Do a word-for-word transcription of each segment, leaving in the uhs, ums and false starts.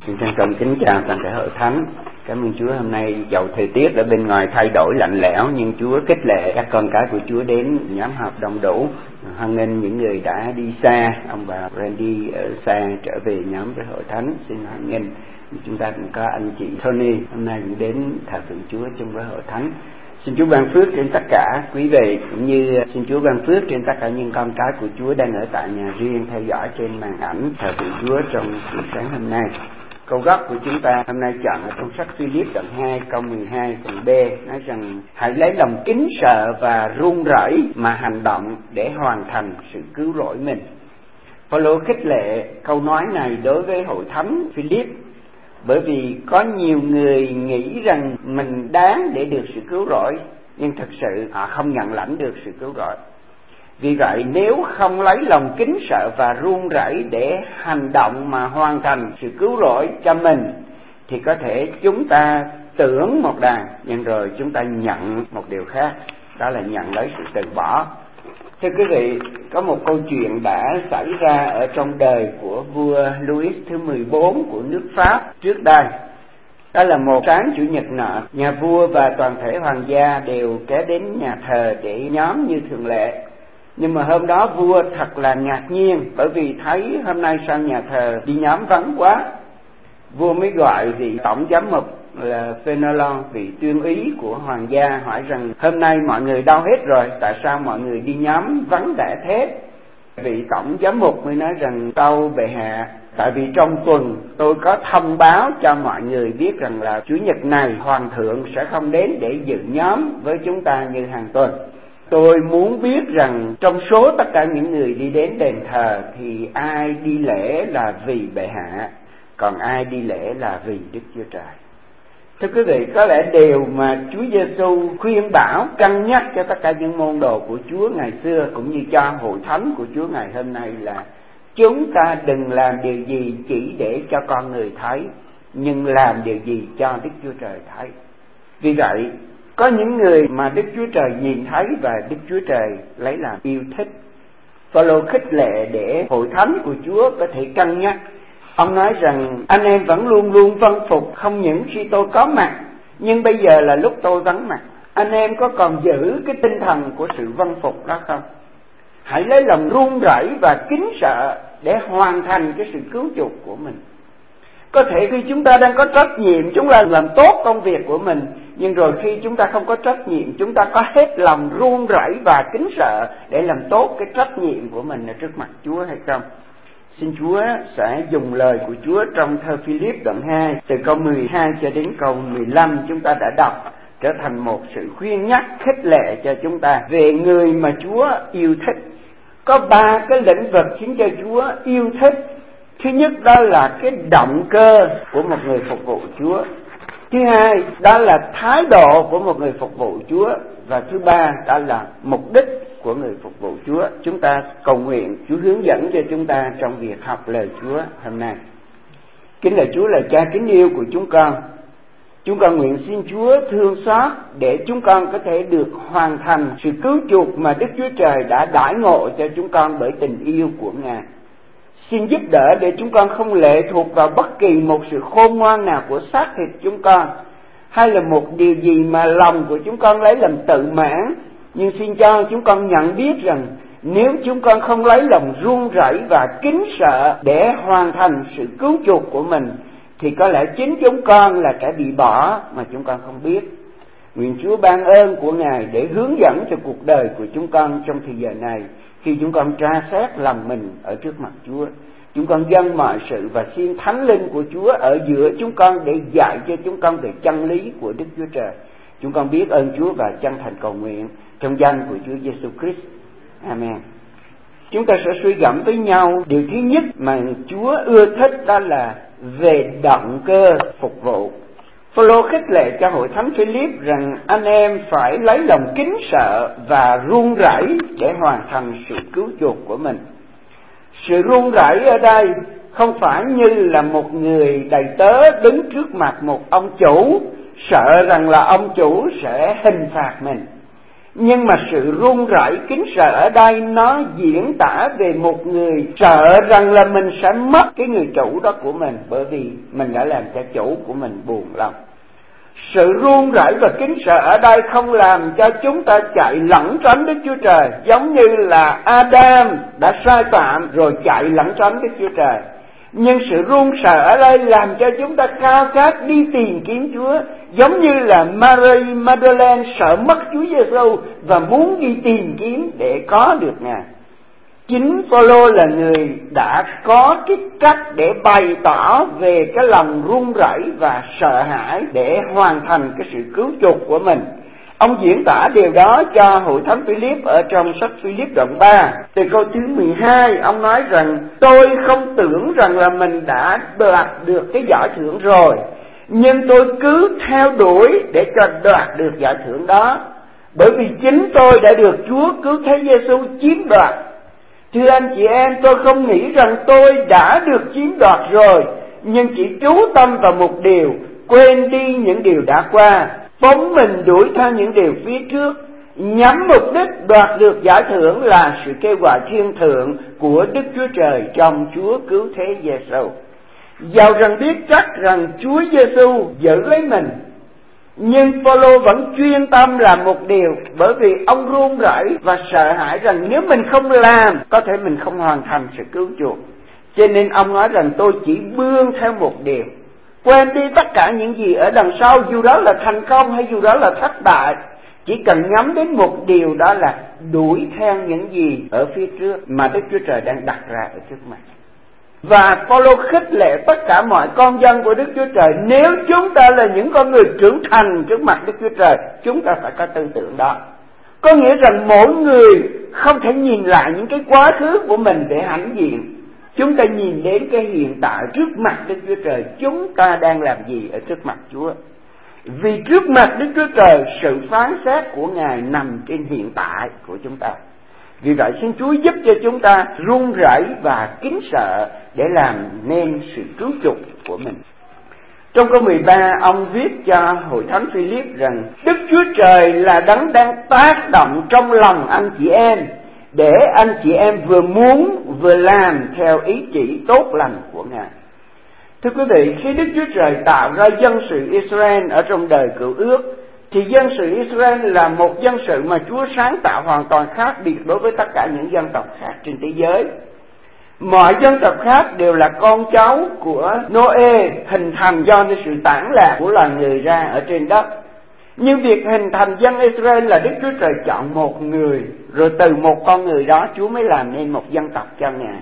Xin trân trọng kính chào toàn thể hội thánh. Cảm ơn Chúa, hôm nay dầu thời tiết ở bên ngoài thay đổi lạnh lẽo nhưng Chúa khích lệ các con cái của Chúa đến nhóm họp đông đủ. Hoan nghênh những người đã đi xa, ông bà Randy ở xa trở về nhóm với hội thánh. Xin hoan nghênh. Chúng ta cũng có anh chị Tony hôm nay cũng đến thờ phượng Chúa chung với hội thánh. Xin Chúa ban phước trên tất cả quý vị, cũng như xin Chúa ban phước trên tất cả những con cái của Chúa đang ở tại nhà riêng theo dõi trên màn ảnh thờ phượng Chúa trong buổi sáng hôm nay. Câu gốc của chúng ta hôm nay chọn ở trong sách Philip đoạn hai câu mười hai phần B, nói rằng hãy lấy lòng kính sợ và run rẩy mà hành động để hoàn thành sự cứu rỗi mình. Phaolô khích lệ câu nói này đối với hội thánh Philip, bởi vì có nhiều người nghĩ rằng mình đáng để được sự cứu rỗi, nhưng thực sự họ không nhận lãnh được sự cứu rỗi. Vì vậy nếu không lấy lòng kính sợ và run rẩy để hành động mà hoàn thành sự cứu rỗi cho mình, thì có thể chúng ta tưởng một đàn, nhưng rồi chúng ta nhận một điều khác, đó là nhận lấy sự từ bỏ. Thưa quý vị, có một câu chuyện đã xảy ra ở trong đời của vua Louis thứ mười bốn của nước Pháp trước đây. Đó là một sáng chủ nhật nọ, nhà vua và toàn thể hoàng gia đều kéo đến nhà thờ để nhóm như thường lệ. Nhưng mà hôm đó vua thật là ngạc nhiên, bởi vì thấy hôm nay sang nhà thờ đi nhóm vắng quá. Vua mới gọi vị tổng giám mục là Fenelon, vị tuyên úy của hoàng gia, hỏi rằng hôm nay mọi người đâu hết rồi, tại sao mọi người đi nhóm vắng vẻ thế? Vị tổng giám mục mới nói rằng tâu bệ hạ, tại vì trong tuần tôi có thông báo cho mọi người biết rằng là chủ nhật này hoàng thượng sẽ không đến để dự nhóm với chúng ta như hàng tuần. Tôi muốn biết rằng trong số tất cả những người đi đến đền thờ thì ai đi lễ là vì bệ hạ, còn ai đi lễ là vì Đức Chúa Trời. Thưa quý vị, có lẽ điều mà Chúa Giêsu khuyên bảo, cân nhắc cho tất cả những môn đồ của Chúa ngày xưa cũng như cho hội thánh của Chúa ngày hôm nay là chúng ta đừng làm điều gì chỉ để cho con người thấy, nhưng làm điều gì cho Đức Chúa Trời thấy. Vì vậy, có những người mà Đức Chúa Trời nhìn thấy và Đức Chúa Trời lấy làm yêu thích. Phaolô khích lệ để hội thánh của Chúa có thể cân nhắc. Ông nói rằng anh em vẫn luôn luôn vâng phục, không những khi tôi có mặt, nhưng bây giờ là lúc tôi vắng mặt. Anh em có còn giữ cái tinh thần của sự vâng phục đó không? Hãy lấy lòng run rẩy và kính sợ để hoàn thành cái sự cứu chuộc của mình. Có thể khi chúng ta đang có trách nhiệm, chúng ta làm tốt công việc của mình, nhưng rồi khi chúng ta không có trách nhiệm, chúng ta có hết lòng run rẩy và kính sợ để làm tốt cái trách nhiệm của mình ở trước mặt Chúa hay không? Xin Chúa sẽ dùng lời của Chúa trong thơ Philip đoạn hai, từ câu mười hai cho đến câu mười lăm chúng ta đã đọc, trở thành một sự khuyên nhắc khích lệ cho chúng ta về người mà Chúa yêu thích. Có ba cái lĩnh vực khiến cho Chúa yêu thích. Thứ nhất đó là cái động cơ của một người phục vụ Chúa. Thứ hai đó là thái độ của một người phục vụ Chúa. Và thứ ba đó là mục đích của người phục vụ Chúa. Chúng ta cầu nguyện Chúa hướng dẫn cho chúng ta trong việc học lời Chúa hôm nay. Kính lạy Chúa là Cha kính yêu của chúng con, chúng con nguyện xin Chúa thương xót để chúng con có thể được hoàn thành sự cứu chuộc mà Đức Chúa Trời đã đãi ngộ cho chúng con bởi tình yêu của Ngài. Xin giúp đỡ để chúng con không lệ thuộc vào bất kỳ một sự khôn ngoan nào của xác thịt chúng con, hay là một điều gì mà lòng của chúng con lấy làm tự mãn, nhưng xin cho chúng con nhận biết rằng nếu chúng con không lấy lòng run rẩy và kính sợ để hoàn thành sự cứu chuộc của mình, thì có lẽ chính chúng con là kẻ bị bỏ mà chúng con không biết. Nguyện Chúa ban ơn của Ngài để hướng dẫn cho cuộc đời của chúng con trong thời giờ này, khi chúng con tra xét lòng mình ở trước mặt Chúa. Chúng con dâng mọi sự và xin Thánh Linh của Chúa ở giữa chúng con để dạy cho chúng con về chân lý của Đức Chúa Trời. Chúng con biết ơn Chúa và chân thành cầu nguyện trong danh của Chúa Giêsu Christ. Amen. Chúng ta sẽ suy gẫm với nhau điều thứ nhất mà Chúa ưa thích, đó là về động cơ phục vụ. Phaolô khích lệ cho hội thánh Philip rằng anh em phải lấy lòng kính sợ và run rẩy để hoàn thành sự cứu chuộc của mình. Sự run rẩy ở đây không phải như là một người đầy tớ đứng trước mặt một ông chủ, sợ rằng là ông chủ sẽ hình phạt mình. Nhưng mà sự run rẩy kính sợ ở đây nó diễn tả về một người sợ rằng là mình sẽ mất cái người chủ đó của mình, bởi vì mình đã làm cho chủ của mình buồn lòng. Sự run rẩy và kính sợ ở đây không làm cho chúng ta chạy lẩn tránh Đức Chúa Trời, giống như là Adam đã sai phạm rồi chạy lẩn tránh Đức Chúa Trời. Nhưng sự run sợ ở đây làm cho chúng ta khao khát đi tìm kiếm Chúa, giống như là Mary Magdalene sợ mất Chúa Giêsu và muốn đi tìm kiếm để có được Ngài. Chính Phaolô là người đã có cái cách để bày tỏ về cái lòng run rẩy và sợ hãi để hoàn thành cái sự cứu chuộc của mình. Ông diễn tả điều đó cho hội thánh Philip ở trong sách Philip đoạn ba. Từ câu thứ mười hai, ông nói rằng: tôi không tưởng rằng là mình đã đoạt được cái giải thưởng rồi, nhưng tôi cứ theo đuổi để cho đoạt được giải thưởng đó, bởi vì chính tôi đã được Chúa cứu thế Giêsu chiếm đoạt. Thưa anh chị em, tôi không nghĩ rằng tôi đã được chiếm đoạt rồi, nhưng chỉ chú tâm vào một điều, quên đi những điều đã qua, phóng mình đuổi theo những điều phía trước, nhắm mục đích đoạt được giải thưởng là sự kêu gọi thiên thượng của Đức Chúa Trời trong Chúa cứu thế Giêsu. Dầu rằng biết chắc rằng Chúa Giêsu giữ lấy mình, nhưng Phaolô vẫn chuyên tâm làm một điều, bởi vì ông run rẩy và sợ hãi rằng nếu mình không làm, có thể mình không hoàn thành sự cứu chuộc. Cho nên ông nói rằng tôi chỉ bươn theo một điều, quên đi tất cả những gì ở đằng sau, dù đó là thành công hay dù đó là thất bại, chỉ cần nhắm đến một điều, đó là đuổi theo những gì ở phía trước mà Đức Chúa Trời đang đặt ra ở trước mặt. Và Phaolô khích lệ tất cả mọi con dân của Đức Chúa Trời, nếu chúng ta là những con người trưởng thành trước mặt Đức Chúa Trời, chúng ta phải có tư tưởng đó. Có nghĩa rằng mỗi người không thể nhìn lại những cái quá khứ của mình để hãnh diện. Chúng ta nhìn đến cái hiện tại trước mặt Đức Chúa Trời, chúng ta đang làm gì ở trước mặt Chúa. Vì trước mặt Đức Chúa Trời, sự phán xét của Ngài nằm trên hiện tại của chúng ta. Vì vậy xin Chúa giúp cho chúng ta run rẩy và kính sợ để làm nên sự cứu chuộc của mình. Trong câu mười ba, ông viết cho hội thánh Philip rằng Đức Chúa Trời là đấng đang tác động trong lòng anh chị em, để anh chị em vừa muốn vừa làm theo ý chỉ tốt lành của Ngài. Thưa quý vị, khi Đức Chúa Trời tạo ra dân sự Israel ở trong đời Cựu Ước, thì dân sự Israel là một dân sự mà Chúa sáng tạo hoàn toàn khác biệt đối với tất cả những dân tộc khác trên thế giới. Mọi dân tộc khác đều là con cháu của Noe, hình thành do sự tản lạc của loài người ra ở trên đất. Nhưng việc hình thành dân Israel là Đức Chúa Trời chọn một người, rồi từ một con người đó Chúa mới làm nên một dân tộc cho Ngài.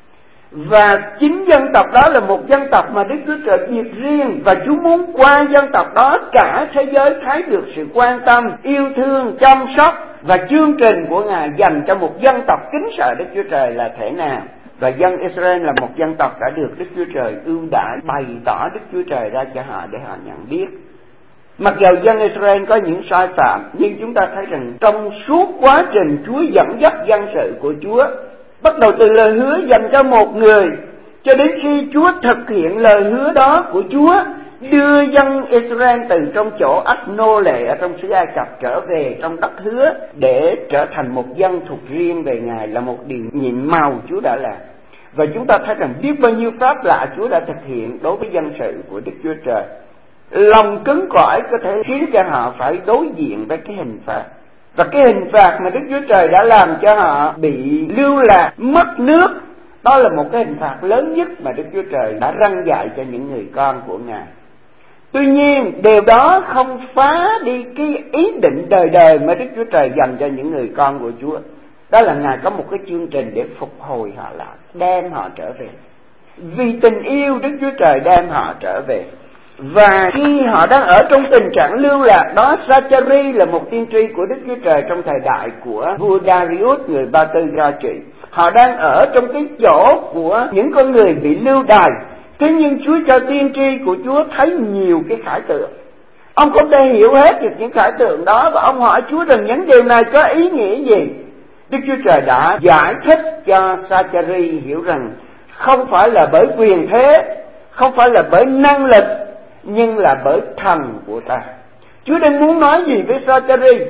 Và chính dân tộc đó là một dân tộc mà Đức Chúa Trời biệt riêng, và Chúa muốn qua dân tộc đó cả thế giới thấy được sự quan tâm, yêu thương, chăm sóc và chương trình của Ngài dành cho một dân tộc kính sợ Đức Chúa Trời là thế nào. Và dân Israel là một dân tộc đã được Đức Chúa Trời ưu đãi, bày tỏ Đức Chúa Trời ra cho họ để họ nhận biết. Mặc dù dân Israel có những sai phạm, nhưng chúng ta thấy rằng trong suốt quá trình Chúa dẫn dắt dân sự của Chúa, bắt đầu từ lời hứa dành cho một người, cho đến khi Chúa thực hiện lời hứa đó của Chúa, đưa dân Israel từ trong chỗ ách nô lệ ở trong xứ Ai Cập trở về trong đất hứa để trở thành một dân thuộc riêng về Ngài, là một điều nhiệm màu Chúa đã làm. Và chúng ta thấy rằng biết bao nhiêu pháp lạ Chúa đã thực hiện đối với dân sự của Đức Chúa Trời. Lòng cứng cỏi có thể khiến cho họ phải đối diện với cái hình phạt. Và cái hình phạt mà Đức Chúa Trời đã làm cho họ bị lưu lạc, mất nước, đó là một cái hình phạt lớn nhất mà Đức Chúa Trời đã răn dạy cho những người con của Ngài. Tuy nhiên, điều đó không phá đi cái ý định đời đời mà Đức Chúa Trời dành cho những người con của Chúa. Đó là Ngài có một cái chương trình để phục hồi họ lại, đem họ trở về. Vì tình yêu, Đức Chúa Trời đem họ trở về. Và khi họ đang ở trong tình trạng lưu lạc đó, Sa-cha-ri là một tiên tri của Đức Chúa Trời trong thời đại của vua Darius người Ba Tư ra trị. Họ đang ở trong cái chỗ của những con người bị lưu đày. Thế nhưng Chúa cho tiên tri của Chúa thấy nhiều cái khải tượng. Ông không thể hiểu hết được những khải tượng đó, và ông hỏi Chúa rằng những điều này có ý nghĩa gì. Đức Chúa Trời đã giải thích cho Sa-cha-ri hiểu rằng không phải là bởi quyền thế, không phải là bởi năng lực, nhưng là bởi thần của ta. Chúa đang muốn nói gì với Sa-cha-ri?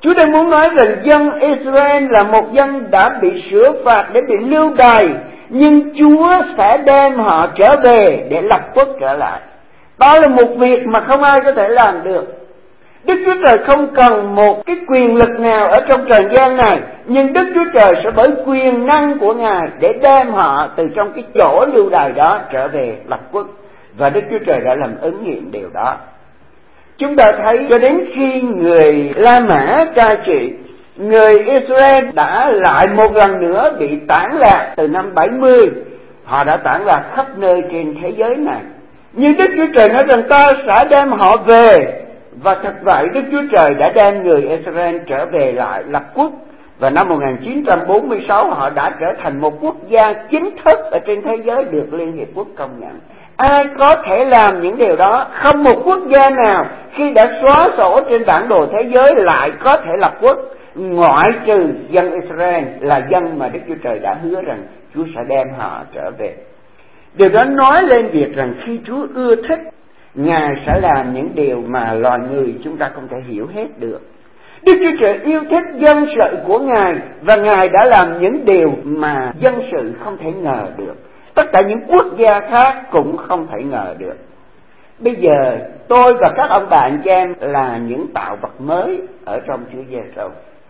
Chúa đang muốn nói rằng dân Israel là một dân đã bị sửa phạt để bị lưu đày, nhưng Chúa sẽ đem họ trở về để lập quốc trở lại. Đó là một việc mà không ai có thể làm được. Đức Chúa Trời không cần một cái quyền lực nào ở trong trần gian này, nhưng Đức Chúa Trời sẽ bởi quyền năng của Ngài để đem họ từ trong cái chỗ lưu đày đó trở về lập quốc. Và Đức Chúa Trời đã làm ứng nghiệm điều đó. Chúng ta thấy cho đến khi người La Mã cai trị, người Israel đã lại một lần nữa bị tản lạc từ năm bảy mươi. Họ đã tản lạc khắp nơi trên thế giới này. Nhưng Đức Chúa Trời nói rằng ta sẽ đem họ về. Và thật vậy, Đức Chúa Trời đã đem người Israel trở về lại lập quốc. Và năm một nghìn chín trăm bốn mươi sáu họ đã trở thành một quốc gia chính thức ở trên thế giới được Liên Hiệp Quốc công nhận. Ai có thể làm những điều đó? Không một quốc gia nào khi đã xóa sổ trên bản đồ thế giới lại có thể lập quốc, ngoại trừ dân Israel là dân mà Đức Chúa Trời đã hứa rằng Chúa sẽ đem họ trở về. Điều đó nói lên việc rằng khi Chúa ưa thích, Ngài sẽ làm những điều mà loài người chúng ta không thể hiểu hết được. Đức Chúa Trời yêu thích dân sự của Ngài, và Ngài đã làm những điều mà dân sự không thể ngờ được. Tất cả những quốc gia khác cũng không thể ngờ được. Bây giờ tôi và các ông bà anh chị em là những tạo vật mới ở trong Chúa Giêsu.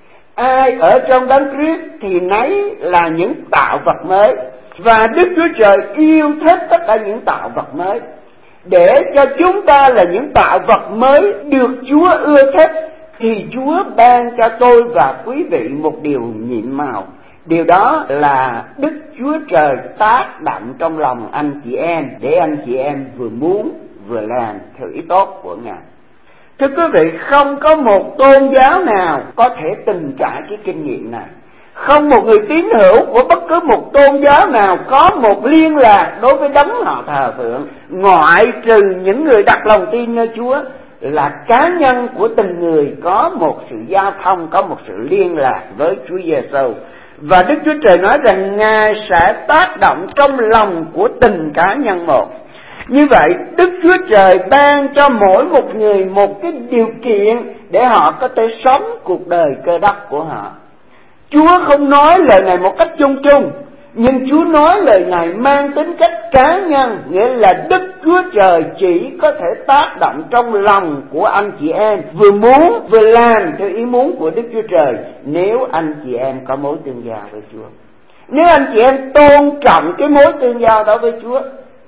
Ai ở trong Đấng Christ thì nấy là những tạo vật mới. Và Đức Chúa Trời yêu thích tất cả những tạo vật mới. Để cho chúng ta là những tạo vật mới được Chúa ưa thích, thì Chúa ban cho tôi và quý vị một điều nhiệm màu. Điều đó là Đức Chúa Trời tác động trong lòng anh chị em, để anh chị em vừa muốn vừa làm theo ý tốt của Ngài. Thưa quý vị, không có một tôn giáo nào có thể từng trải cái kinh nghiệm này. Không một người tín hữu của bất cứ một tôn giáo nào có một liên lạc đối với đấng họ thờ phượng, ngoại trừ những người đặt lòng tin nơi Chúa, là cá nhân của từng người có một sự giao thông, có một sự liên lạc với Chúa Giêsu. Và Đức Chúa Trời nói rằng Ngài sẽ tác động trong lòng của từng cá nhân một. Như vậy, Đức Chúa Trời ban cho mỗi một người một cái điều kiện để họ có thể sống cuộc đời cơ đốc của họ. Chúa không nói lời này một cách chung chung, nhưng Chúa nói lời này mang tính cách cá nhân, nghĩa là Đức Chúa Trời chỉ có thể tác động trong lòng của anh chị em, vừa muốn vừa làm theo ý muốn của Đức Chúa Trời, nếu anh chị em có mối tương giao với Chúa. Nếu anh chị em tôn trọng cái mối tương giao đó với Chúa.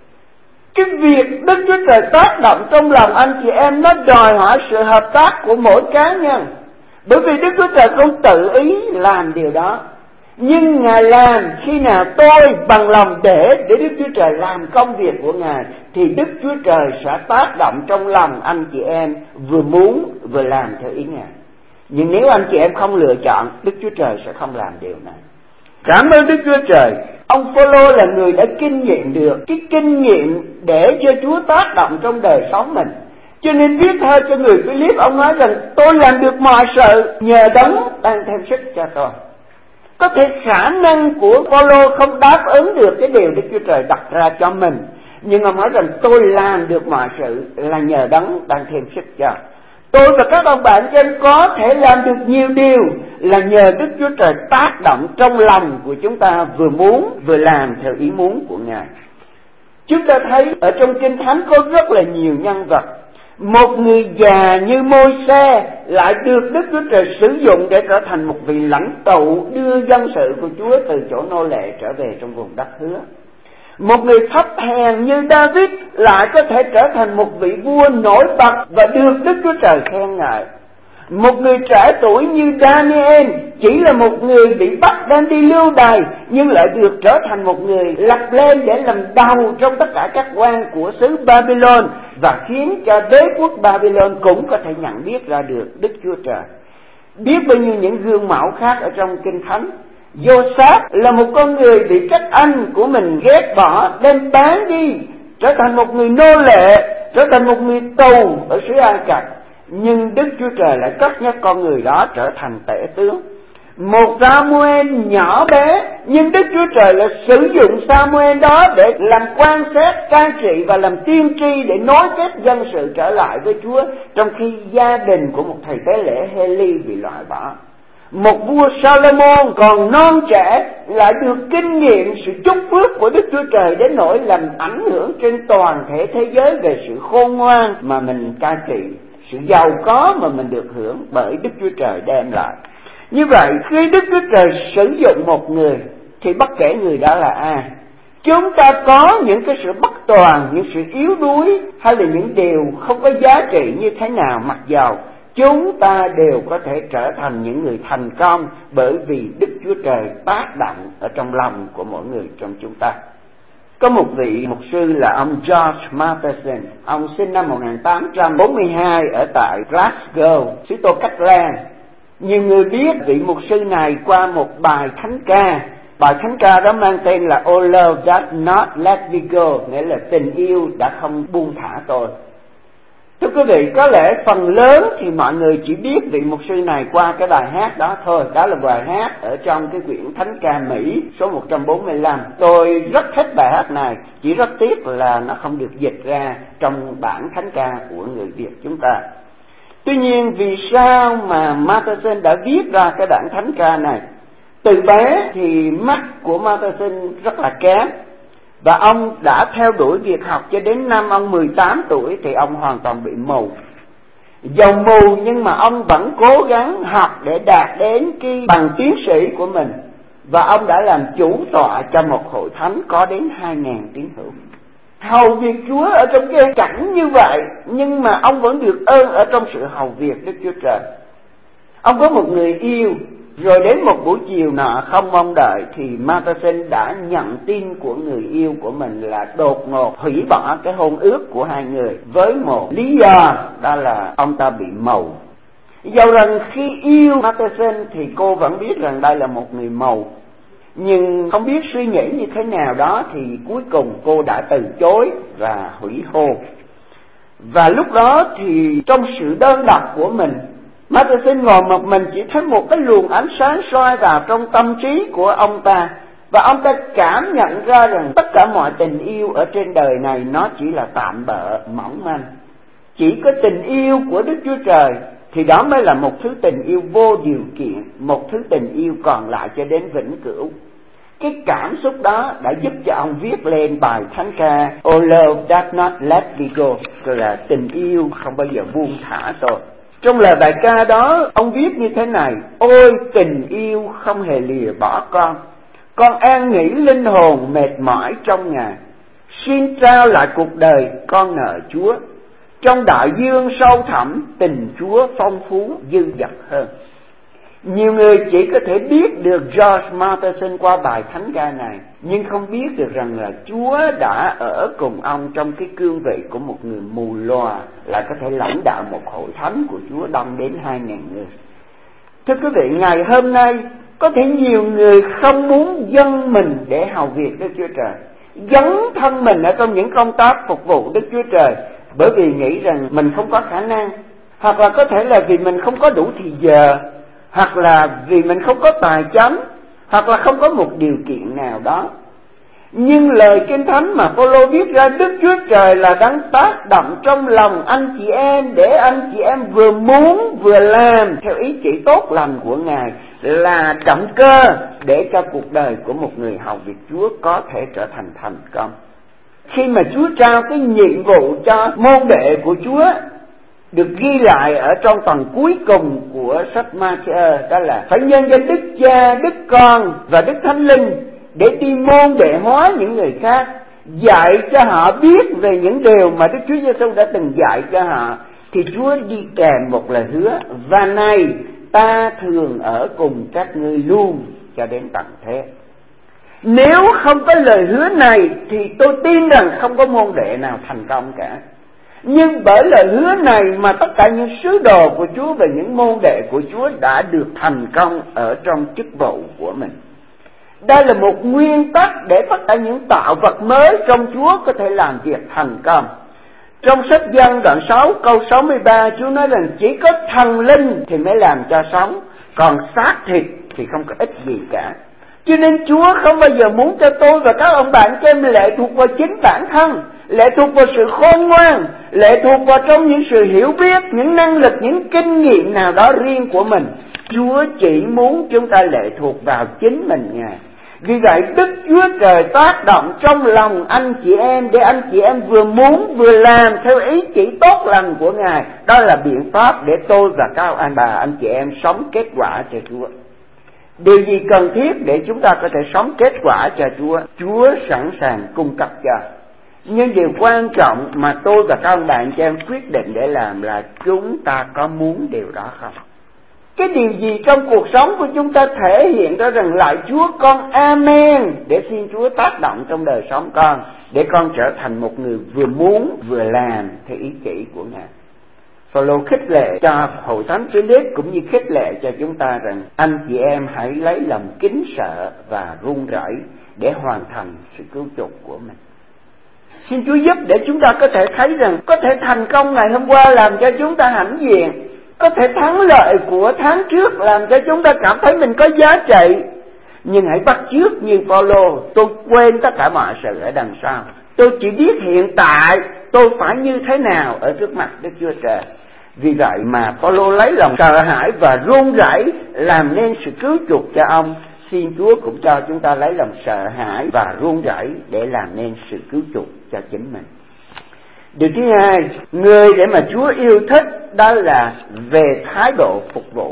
Cái việc Đức Chúa Trời tác động trong lòng anh chị em nó đòi hỏi sự hợp tác của mỗi cá nhân. Bởi vì Đức Chúa Trời không tự ý làm điều đó, nhưng Ngài làm khi nào tôi bằng lòng để để Đức Chúa Trời làm công việc của Ngài, thì Đức Chúa Trời sẽ tác động trong lòng anh chị em vừa muốn vừa làm theo ý Ngài. Nhưng nếu anh chị em không lựa chọn, Đức Chúa Trời sẽ không làm điều này. Cảm ơn Đức Chúa Trời. Ông Phaolô là người đã kinh nghiệm được cái kinh nghiệm để cho Chúa tác động trong đời sống mình. Cho nên viết thơ cho người Philip, ông nói rằng tôi làm được mọi sự nhờ đấng ban thêm sức cho tôi. Có thể khả năng của Phaolô không đáp ứng được cái điều Đức Chúa Trời đặt ra cho mình, nhưng ông nói rằng tôi làm được mọi sự là nhờ đấng ban thêm sức cho. Tôi và các ông bạn trên có thể làm được nhiều điều là nhờ Đức Chúa Trời tác động trong lòng của chúng ta, vừa muốn vừa làm theo ý muốn của Ngài. Chúng ta thấy ở trong Kinh Thánh có rất là nhiều nhân vật. Một người già như Môi-se lại được Đức Chúa Trời sử dụng để trở thành một vị lãnh tụ đưa dân sự của Chúa từ chỗ nô lệ trở về trong vùng đất hứa. Một người thấp hèn như David lại có thể trở thành một vị vua nổi bật và được Đức Chúa Trời khen ngợi. Một người trẻ tuổi như Daniel chỉ là một người bị bắt đem đi lưu đày, nhưng lại được trở thành một người lập lên để làm đầu trong tất cả các quan của xứ Babylon, và khiến cho đế quốc Babylon cũng có thể nhận biết ra được Đức Chúa Trời. Biết bao nhiêu những gương mẫu khác ở trong Kinh Thánh. Joseph là một con người bị các anh của mình ghét bỏ, đem bán đi, trở thành một người nô lệ, trở thành một người tù ở xứ Ai Cập. Nhưng Đức Chúa Trời lại cất nhắc con người đó trở thành tể tướng. Một Sa-mu-ên nhỏ bé, nhưng Đức Chúa Trời là sử dụng Sa-mu-ên đó để làm quan sát, cai trị và làm tiên tri để nối kết dân sự trở lại với Chúa, trong khi gia đình của một thầy tế lễ Hê-li bị loại bỏ. Một vua Sa-lô-môn còn non trẻ lại được kinh nghiệm sự chúc phước của Đức Chúa Trời đến nỗi làm ảnh hưởng trên toàn thể thế giới về sự khôn ngoan mà mình cai trị, sự giàu có mà mình được hưởng bởi Đức Chúa Trời đem lại. Như vậy, khi Đức Chúa Trời sử dụng một người thì bất kể người đó là ai, chúng ta có những cái sự bất toàn, những sự yếu đuối hay là những điều không có giá trị như thế nào, mặc dầu chúng ta đều có thể trở thành những người thành công bởi vì Đức Chúa Trời tác động ở trong lòng của mỗi người trong chúng ta. Có một vị mục sư là ông George Matheson. Ông sinh năm một nghìn tám trăm bốn mươi hai ở tại Glasgow, xứ Tô Cách Lan. Nhiều người biết vị mục sư này qua một bài thánh ca. Bài thánh ca đó mang tên là Oh Love Does Not Let Me Go, nghĩa là tình yêu đã không buông thả tôi. Thưa quý vị, có lẽ phần lớn thì mọi người chỉ biết vị mục sư này qua cái bài hát đó thôi. Đó là bài hát ở trong cái quyển thánh ca Mỹ số một trăm bốn mươi lăm. Tôi rất thích bài hát này, chỉ rất tiếc là nó không được dịch ra trong bản thánh ca của người Việt chúng ta. Tuy nhiên, vì sao mà Matheson đã viết ra cái bản thánh ca này? Từ bé thì mắt của Matheson rất là kém, và ông đã theo đuổi việc học cho đến năm ông mười tám tuổi thì ông hoàn toàn bị mù. Dầu mù nhưng mà ông vẫn cố gắng học để đạt đến cái bằng tiến sĩ của mình, và ông đã làm chủ tọa cho một hội thánh có đến hai nghìn tín hữu. Hầu việc Chúa ở trong cái cảnh như vậy, nhưng mà ông vẫn được ơn ở trong sự hầu việc Đức Chúa Trời. Ông có một người yêu, rồi đến một buổi chiều nọ không mong đợi thì Matheson đã nhận tin của người yêu của mình là đột ngột hủy bỏ cái hôn ước của hai người với một lý do, đó là ông ta bị mù. Dầu rằng khi yêu Matheson thì cô vẫn biết rằng đây là một người mù, nhưng không biết suy nghĩ như thế nào đó thì cuối cùng cô đã từ chối và hủy hôn. Và lúc đó thì trong sự đơn độc của mình, Matheson ngồi một mình, chỉ thấy một cái luồng ánh sáng soi vào trong tâm trí của ông ta, và ông ta cảm nhận ra rằng tất cả mọi tình yêu ở trên đời này nó chỉ là tạm bợ, mỏng manh. Chỉ có tình yêu của Đức Chúa Trời thì đó mới là một thứ tình yêu vô điều kiện, một thứ tình yêu còn lại cho đến vĩnh cửu. Cái cảm xúc đó đã giúp cho ông viết lên bài thánh ca Oh Love Does Not Let Me Go, gọi là tình yêu không bao giờ buông thả tôi. Trong lời bài ca đó, ông viết như thế này: ôi tình yêu không hề lìa bỏ con, con an nghỉ linh hồn mệt mỏi trong Ngài. Xin trao lại cuộc đời con nợ Chúa, trong đại dương sâu thẳm tình Chúa phong phú dư dật hơn. Nhiều người chỉ có thể biết được George Matheson qua bài thánh ca này, nhưng không biết được rằng là Chúa đã ở cùng ông trong cái cương vị của một người mù lòa, là có thể lãnh đạo một hội thánh của Chúa đông đến hai nghìn người. Thưa quý vị, ngày hôm nay có thể nhiều người không muốn dâng mình để hầu việc Đức Chúa Trời, dấn thân mình ở trong những công tác phục vụ Đức Chúa Trời, bởi vì nghĩ rằng mình không có khả năng, hoặc là có thể là vì mình không có đủ thì giờ, hoặc là vì mình không có tài chánh, hoặc là không có một điều kiện nào đó. Nhưng lời Kinh Thánh mà Phaolô viết ra, Đức Chúa Trời là đang tác động trong lòng anh chị em để anh chị em vừa muốn vừa làm theo ý chỉ tốt lành của Ngài, là động cơ để cho cuộc đời của một người hầu việc Chúa có thể trở thành thành công. Khi mà Chúa trao cái nhiệm vụ cho môn đệ của Chúa, được ghi lại ở trong phần cuối cùng của sách Ma-thi-ơ, đó là phải nhân danh Đức Cha, Đức Con và Đức Thánh Linh để đi môn đệ hóa những người khác, dạy cho họ biết về những điều mà Đức Chúa Giêsu đã từng dạy cho họ, thì Chúa đi kèm một lời hứa: và này ta thường ở cùng các ngươi luôn cho đến tận thế. Nếu không có lời hứa này thì tôi tin rằng không có môn đệ nào thành công cả. Nhưng bởi lời hứa này mà tất cả những sứ đồ của Chúa và những môn đệ của Chúa đã được thành công ở trong chức vụ của mình. Đây là một nguyên tắc để tất cả những tạo vật mới trong Chúa có thể làm việc thành công. Trong sách Giăng đoạn sáu câu sáu mươi ba, Chúa nói rằng chỉ có thần linh thì mới làm cho sống, còn xác thịt thì không có ích gì cả. Cho nên Chúa không bao giờ muốn cho tôi và các ông bạn cho em lệ thuộc vào chính bản thân, lệ thuộc vào sự khôn ngoan, lệ thuộc vào trong những sự hiểu biết, những năng lực, những kinh nghiệm nào đó riêng của mình. Chúa chỉ muốn chúng ta lệ thuộc vào chính mình Ngài. Vì vậy Đức Chúa Trời tác động trong lòng anh chị em để anh chị em vừa muốn vừa làm theo ý chỉ tốt lành của Ngài. Đó là biện pháp để tôi và các anh bà anh chị em sống kết quả cho Chúa. Điều gì cần thiết để chúng ta có thể sống kết quả cho Chúa, Chúa sẵn sàng cung cấp cho. Nhưng điều quan trọng mà tôi và các ông bạn cho em quyết định để làm là chúng ta có muốn điều đó không? Cái điều gì trong cuộc sống của chúng ta thể hiện ra rằng lại Chúa con amen, để xin Chúa tác động trong đời sống con, để con trở thành một người vừa muốn vừa làm theo ý chỉ của Ngài. Phaolô khích lệ cho hội thánh Philip cũng như khích lệ cho chúng ta rằng anh chị em hãy lấy lòng kính sợ và run rẩy để hoàn thành sự cứu chuộc của mình. Xin Chúa giúp để chúng ta có thể thấy rằng có thể thành công ngày hôm qua làm cho chúng ta hãnh diện, có thể thắng lợi của tháng trước làm cho chúng ta cảm thấy mình có giá trị. Nhưng hãy bắt chước như Phaolô, tôi quên tất cả mọi sự ở đằng sau. Tôi chỉ biết hiện tại tôi phải như thế nào ở trước mặt Đức Chúa Trời. Vì vậy mà Phaolô lấy lòng sợ hãi và run rẩy làm nên sự cứu chuộc cho ông. Xin Chúa cũng cho chúng ta lấy lòng sợ hãi và run rẩy để làm nên sự cứu chuộc cho chính mình. Điều thứ hai, người để mà Chúa yêu thích đó là về thái độ phục vụ.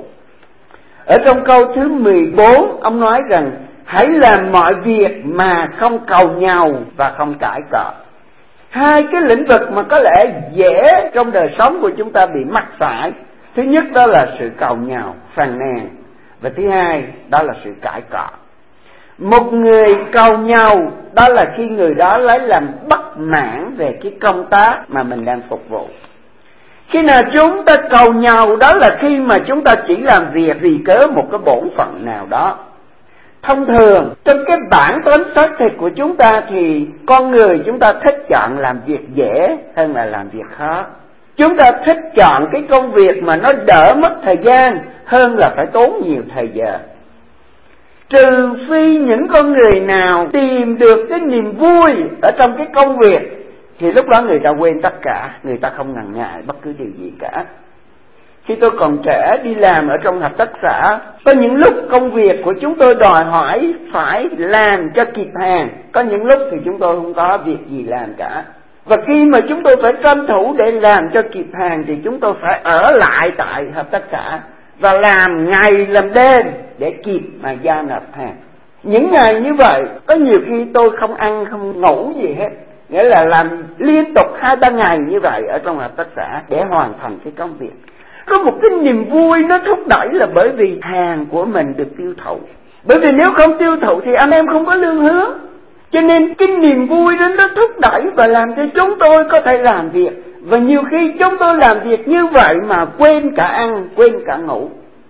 Ở trong câu thứ mười bốn, ông nói rằng hãy làm mọi việc mà không cầu nhau và không cãi cọ. Hai cái lĩnh vực mà có lẽ dễ trong đời sống của chúng ta bị mắc phải. Thứ nhất đó là sự cầu nhau, phàn nàn. Và thứ hai đó là sự cãi cọ. Một người cầu nhau đó là khi người đó lấy làm bất mãn về cái công tác mà mình đang phục vụ. Khi nào chúng ta cầu nhau đó là khi mà chúng ta chỉ làm việc vì cớ một cái bổn phận nào đó. Thông thường trong cái bản tính xác thịt của chúng ta thì con người chúng ta thích chọn làm việc dễ hơn là làm việc khó. Chúng ta thích chọn cái công việc mà nó đỡ mất thời gian hơn là phải tốn nhiều thời giờ. Trừ phi những con người nào tìm được cái niềm vui ở trong cái công việc thì lúc đó người ta quên tất cả, người ta không ngần ngại bất cứ điều gì cả. Khi tôi còn trẻ đi làm ở trong hợp tác xã, có những lúc công việc của chúng tôi đòi hỏi phải làm cho kịp hàng, có những lúc thì chúng tôi không có việc gì làm cả. Và khi mà chúng tôi phải tranh thủ để làm cho kịp hàng thì chúng tôi phải ở lại tại hợp tác xã và làm ngày làm đêm để kịp mà giao nộp hàng. Những ngày như vậy, có nhiều khi tôi không ăn không ngủ gì hết, nghĩa là làm liên tục hai ba ngày như vậy ở trong hợp tác xã để hoàn thành cái công việc. Có một cái niềm vui nó thúc đẩy là bởi vì hàng của mình được tiêu thụ. Bởi vì nếu không tiêu thụ thì anh em không có lương hướng. Cho nên cái niềm vui đó nó thúc đẩy và làm cho chúng tôi có thể làm việc. Và nhiều khi chúng tôi làm việc như vậy mà quên cả ăn, quên cả ngủ.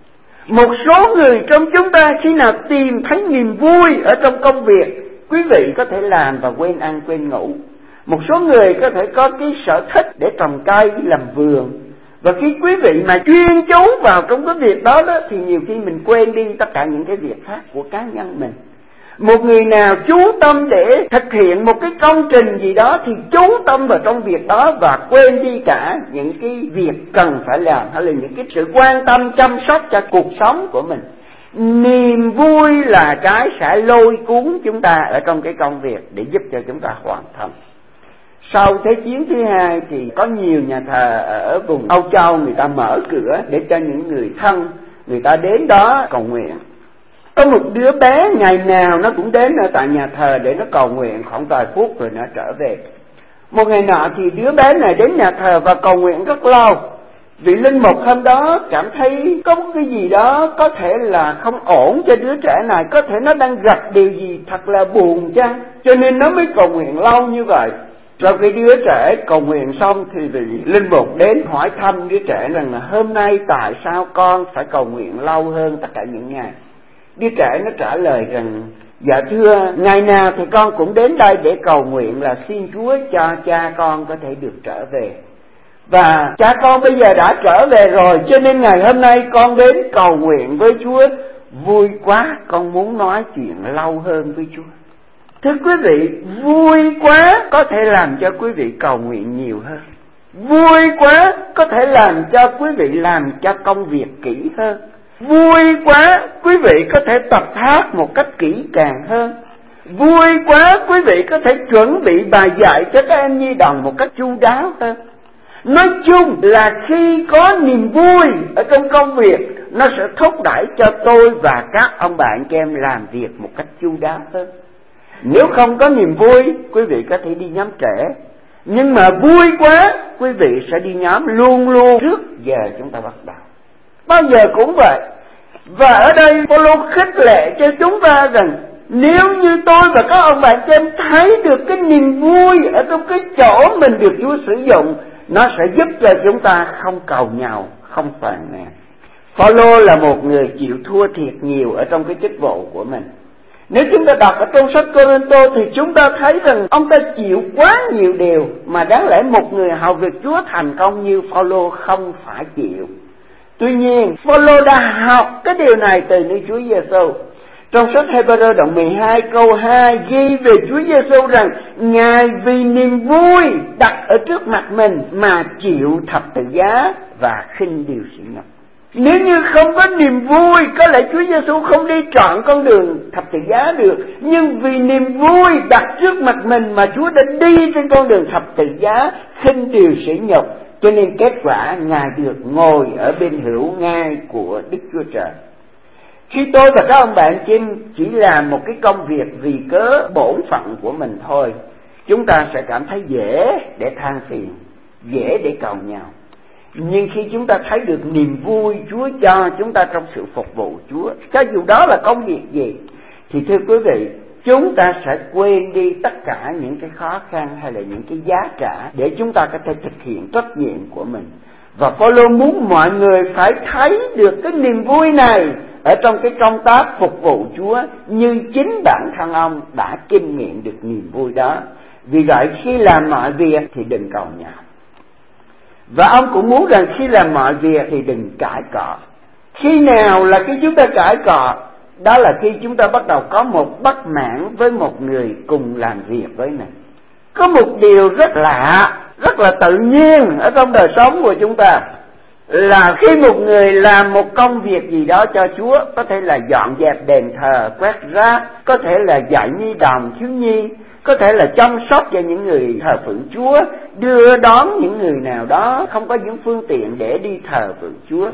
Một số người trong chúng ta khi nào tìm thấy niềm vui ở trong công việc, quý vị có thể làm và quên ăn, quên ngủ. Một số người có thể có cái sở thích để trồng cây, làm vườn. Và khi quý vị mà chuyên chú vào trong cái việc đó, đó thì nhiều khi mình quên đi tất cả những cái việc khác của cá nhân mình. Một người nào chú tâm để thực hiện một cái công trình gì đó thì chú tâm vào trong việc đó và quên đi cả những cái việc cần phải làm hay là những cái sự quan tâm chăm sóc cho cuộc sống của mình. Niềm vui là cái sẽ lôi cuốn chúng ta ở trong cái công việc để giúp cho chúng ta hoàn thành. Sau Thế chiến thứ hai thì có nhiều nhà thờ ở vùng Âu Châu người ta mở cửa để cho những người thân người ta đến đó cầu nguyện. Có một đứa bé ngày nào nó cũng đến ở tại nhà thờ để nó cầu nguyện khoảng vài phút rồi nó trở về. Một ngày nọ thì đứa bé này đến nhà thờ và cầu nguyện rất lâu. Vị linh mục hôm đó cảm thấy có một cái gì đó có thể là không ổn cho đứa trẻ này, có thể nó đang gặp điều gì thật là buồn chăng, cho nên nó mới cầu nguyện lâu như vậy. Sau khi đứa trẻ cầu nguyện xong thì vị linh mục đến hỏi thăm đứa trẻ rằng là hôm nay tại sao con phải cầu nguyện lâu hơn tất cả những ngày. Đứa trẻ nó trả lời rằng dạ thưa, ngày nào thì con cũng đến đây để cầu nguyện là xin Chúa cho cha con có thể được trở về. Và cha con bây giờ đã trở về rồi, cho nên ngày hôm nay con đến cầu nguyện với Chúa vui quá, con muốn nói chuyện lâu hơn với Chúa. Thưa quý vị, vui quá có thể làm cho quý vị cầu nguyện nhiều hơn. Vui quá có thể làm cho quý vị làm cho công việc kỹ hơn. Vui quá quý vị có thể tập hát một cách kỹ càng hơn. Vui quá quý vị có thể chuẩn bị bài dạy cho các em nhi đồng một cách chu đáo hơn. Nói chung là khi có niềm vui ở trong công việc, nó sẽ thúc đẩy cho tôi và các ông bạn chị em làm việc một cách chu đáo hơn. Nếu không có niềm vui, quý vị có thể đi nhóm trẻ, nhưng mà vui quá, quý vị sẽ đi nhóm luôn luôn trước giờ chúng ta bắt đầu. Bao giờ cũng vậy. Và ở đây Phaolô khích lệ cho chúng ta rằng nếu như tôi và các ông bạn chị em thấy được cái niềm vui ở trong cái chỗ mình được Chúa sử dụng, nó sẽ giúp cho chúng ta không cầu nhàu, không phàn nàn. Phaolô là một người chịu thua thiệt nhiều ở trong cái chức vụ của mình. Nếu chúng ta đọc ở trong sách Cô-rinh-tô thì chúng ta thấy rằng ông ta chịu quá nhiều điều mà đáng lẽ một người hầu việc Chúa thành công như Phaolô không phải chịu. Tuy nhiên, Phaolô đã học cái điều này từ nơi Chúa Giêsu. Trong sách Hebrew đoạn mười hai câu hai ghi về Chúa Giêsu rằng Ngài vì niềm vui đặt ở trước mặt mình mà chịu thập tự giá và khinh điều sỉ nhục. Nếu như không có niềm vui, có lẽ Chúa Giêsu không đi trọn con đường thập tự giá được. Nhưng vì niềm vui đặt trước mặt mình mà Chúa đã đi trên con đường thập tự giá, khinh điều sỉ nhục, cho nên kết quả Ngài được ngồi ở bên hữu ngai của Đức Chúa Trời. Khi tôi và các ông bạn chim chỉ làm một cái công việc vì cớ bổn phận của mình thôi, chúng ta sẽ cảm thấy dễ để than phiền, dễ để cầu nhau. Nhưng khi chúng ta thấy được niềm vui Chúa cho chúng ta trong sự phục vụ Chúa, cho dù đó là công việc gì, thì thưa quý vị, chúng ta sẽ quên đi tất cả những cái khó khăn hay là những cái giá trả để chúng ta có thể thực hiện trách nhiệm của mình. Và Phaolô muốn mọi người phải thấy được cái niềm vui này ở trong cái công tác phục vụ Chúa, như chính bản thân ông đã kinh nghiệm được niềm vui đó. Vì vậy khi làm mọi việc thì đừng cầu nhau. Và ông cũng muốn rằng khi làm mọi việc thì đừng cãi cọ. Khi nào là khi chúng ta cãi cọ? Đó là khi chúng ta bắt đầu có một bất mãn với một người cùng làm việc với mình. Có một điều rất lạ, rất là tự nhiên ở trong đời sống của chúng ta, là khi một người làm một công việc gì đó cho Chúa, có thể là dọn dẹp đền thờ, quét rác, có thể là dạy nhi đồng, thiếu nhi, có thể là chăm sóc cho những người thờ phượng Chúa, đưa đón những người nào đó không có những phương tiện để đi thờ phượng Chúa.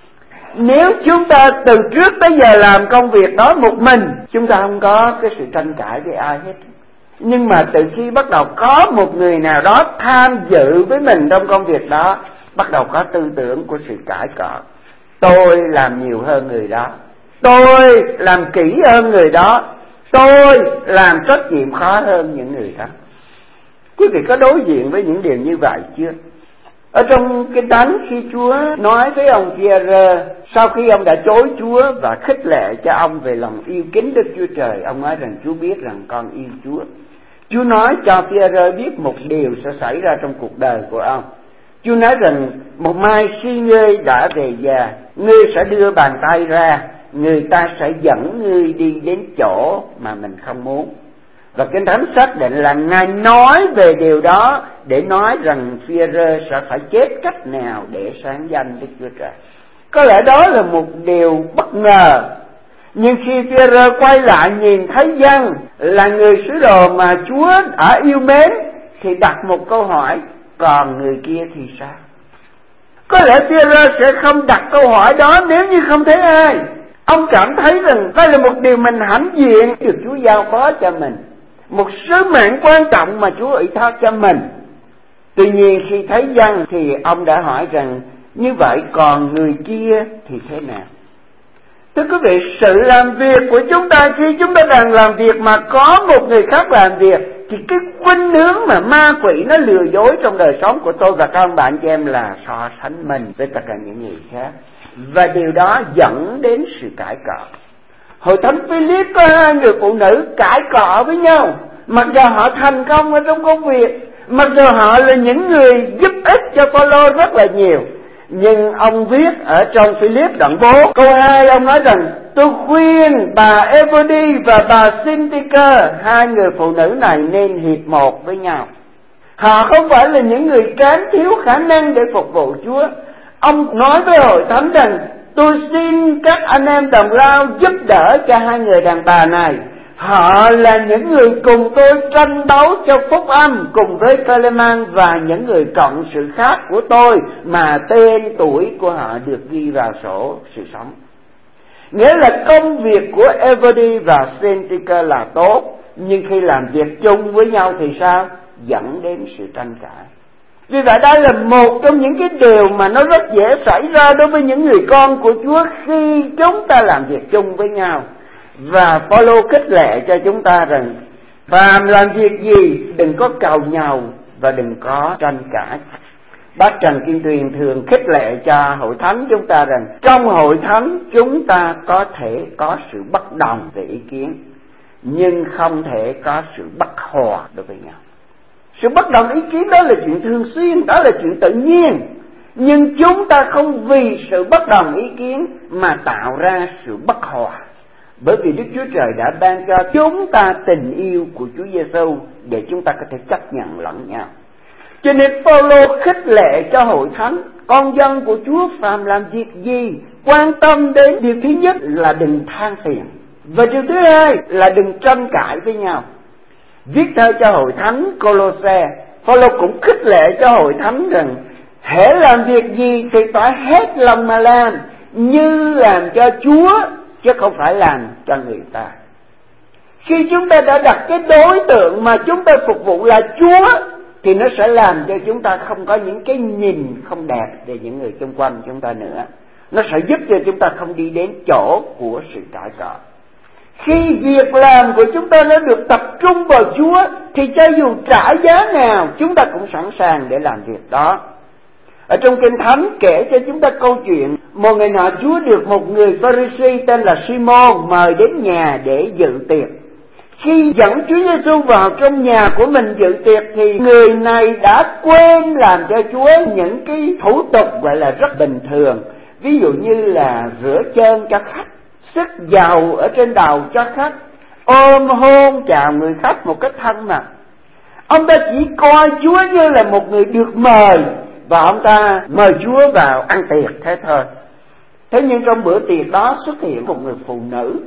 Nếu chúng ta từ trước tới giờ làm công việc đó một mình, chúng ta không có cái sự tranh cãi với ai hết. Nhưng mà từ khi bắt đầu có một người nào đó tham dự với mình trong công việc đó, bắt đầu có tư tưởng của sự cãi cọ. Tôi làm nhiều hơn người đó, tôi làm kỹ hơn người đó, tôi làm trách nhiệm khó hơn những người đó. Quý vị có đối diện với những điều như vậy chưa? Ở trong Kinh Thánh, khi Chúa nói với ông Phi-e-rơ, sau khi ông đã chối Chúa và khích lệ cho ông về lòng yêu kính Đức Chúa Trời, ông nói rằng Chúa biết rằng con yêu Chúa. Chúa nói cho Phi-e-rơ biết một điều sẽ xảy ra trong cuộc đời của ông. Chúa nói rằng một mai khi ngươi đã về già, ngươi sẽ đưa bàn tay ra, người ta sẽ dẫn ngươi đi đến chỗ mà mình không muốn. Và Kinh Thánh xác định là Ngài nói về điều đó để nói rằng Phi-e-rơ sẽ phải chết cách nào để sáng danh Đức Chúa Trời. Có lẽ đó là một điều bất ngờ. Nhưng khi Phi-e-rơ quay lại nhìn thấy Giăng là người sứ đồ mà Chúa đã yêu mến, thì đặt một câu hỏi, còn người kia thì sao? Có lẽ Phi-e-rơ sẽ không đặt câu hỏi đó nếu như không thấy ai. Ông cảm thấy rằng đây là một điều mình hãnh diện được Chúa giao phó cho mình, một sứ mệnh quan trọng mà Chúa ủy thác cho mình. Tuy nhiên khi thấy Giăng thì ông đã hỏi rằng, như vậy còn người kia thì thế nào? Thưa quý vị, sự làm việc của chúng ta khi chúng ta đang làm việc mà có một người khác làm việc, thì cái khuynh hướng mà ma quỷ nó lừa dối trong đời sống của tôi và các ông bạn chị em là so sánh mình với tất cả những người khác. Và điều đó dẫn đến sự cãi cọ. Hội thánh Philip có hai người phụ nữ cãi cọ với nhau, mặc dù họ thành công ở trong công việc, mặc dù họ là những người giúp ích cho Phaolô rất là nhiều, Nhưng ông viết ở trong Philip đoạn bốn câu hai, ông nói rằng tôi khuyên bà Evody và bà Syntyche, hai người phụ nữ này nên hiệp một với nhau. Họ không phải là những người kém thiếu khả năng để phục vụ Chúa. Ông nói với hội thánh rằng tôi xin các anh em đồng lao giúp đỡ cho hai người đàn bà này. Họ là những người cùng tôi tranh đấu cho phúc âm cùng với Caleman và những người cộng sự khác của tôi mà tên tuổi của họ được ghi vào sổ sự sống. Nghĩa là công việc của Evody và Syntyche là tốt, nhưng khi làm việc chung với nhau thì sao? Dẫn đến sự tranh cãi. Vì vậy đây là một trong những cái điều mà nó rất dễ xảy ra đối với những người con của Chúa khi chúng ta làm việc chung với nhau. Và Phaolô khích lệ cho chúng ta rằng phàm làm việc gì đừng có càu nhàu và đừng có tranh cãi. Bác Trần Kim Tuyền thường khích lệ cho hội thánh chúng ta rằng trong hội thánh chúng ta có thể có sự bất đồng về ý kiến, nhưng không thể có sự bất hòa đối với nhau. Sự bất đồng ý kiến đó là chuyện thường xuyên, đó là chuyện tự nhiên. Nhưng chúng ta không vì sự bất đồng ý kiến mà tạo ra sự bất hòa. Bởi vì Đức Chúa Trời đã ban cho chúng ta tình yêu của Chúa Giêsu để chúng ta có thể chấp nhận lẫn nhau. Cho nên Phaolô khích lệ cho hội thánh, con dân của Chúa phàm làm việc gì, quan tâm đến điều thứ nhất là đừng than phiền, và điều thứ hai là đừng tranh cãi với nhau. Viết thơ cho hội thánh Cô-lô-se, Phaolô cũng khích lệ cho hội thánh rằng hễ làm việc gì thì phải hết lòng mà làm, như làm cho Chúa chứ không phải làm cho người ta. Khi chúng ta đã đặt cái đối tượng mà chúng ta phục vụ là Chúa thì nó sẽ làm cho chúng ta không có những cái nhìn không đẹp về những người xung quanh chúng ta nữa. Nó sẽ giúp cho chúng ta không đi đến chỗ của sự cãi cọ. Khi việc làm của chúng ta nó được tập trung vào Chúa thì cho dù trả giá nào chúng ta cũng sẵn sàng để làm việc đó. Ở trong Kinh Thánh kể cho chúng ta câu chuyện một ngày nọ Chúa được một người Pha-ri-si tên là Si-môn mời đến nhà để dự tiệc. Khi dẫn Chúa Giêsu vào trong nhà của mình dự tiệc thì người này đã quên làm cho Chúa những cái thủ tục gọi là rất bình thường. Ví dụ như là rửa chân cho khách, sức dầu ở trên đầu cho khách, ôm hôn chào người khách một cách thân mật. Ông ta chỉ coi Chúa như là một người được mời và ông ta mời Chúa vào ăn tiệc thế thôi. Thế nhưng trong bữa tiệc đó xuất hiện một người phụ nữ.